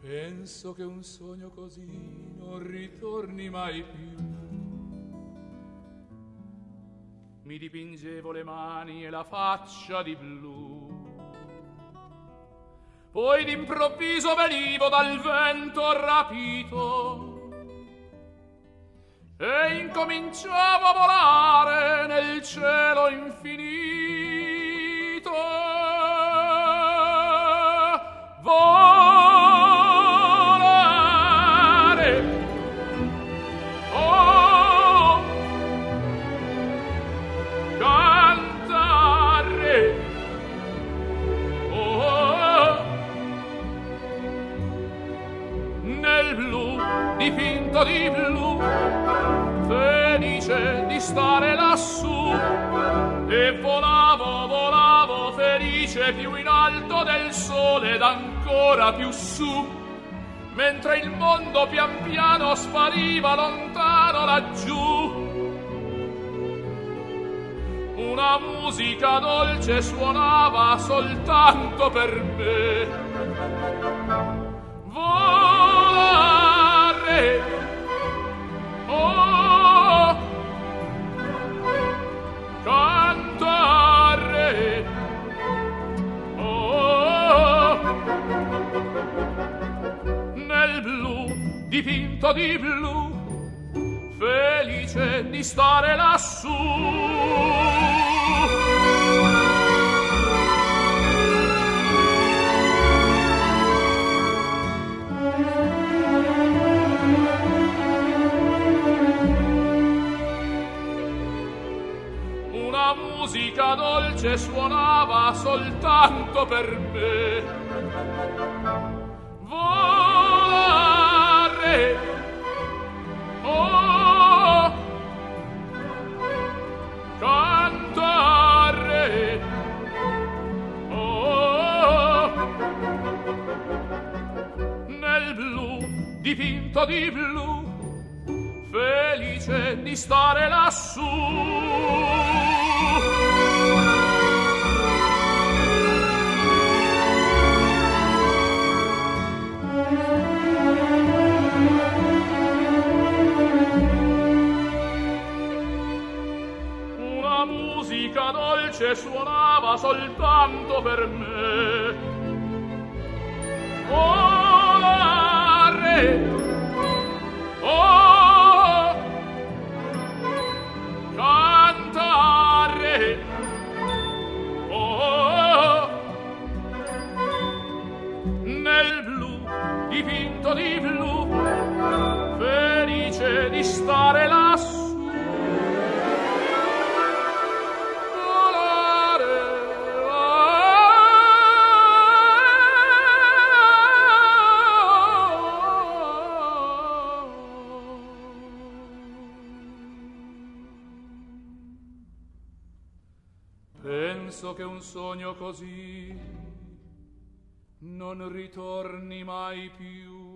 Penso che un sogno così non ritorni mai più. Mi dipingevo le mani e la faccia di blu, poi d'improvviso venivo dal vento rapito e incominciavo a volare nel cielo infinito. Dipinto di blu, felice di stare lassù, e volavo, volavo felice più in alto del sole ed ancora più su, mentre il mondo pian piano spariva lontano laggiù. Una musica dolce suonava soltanto per me. Oh, cantare, oh, nel blu, dipinto di blu, felice di stare lassù. Musica dolce suonava soltanto per me. Volare, oh, cantare, oh, nel blu, dipinto di blu, felice di stare lassù. Una musica dolce suonava soltanto per me. Volare, oh, cantare, oh, nel blu, dipinto di blu, felice di stare lassù. Penso che un sogno così non ritorni mai più.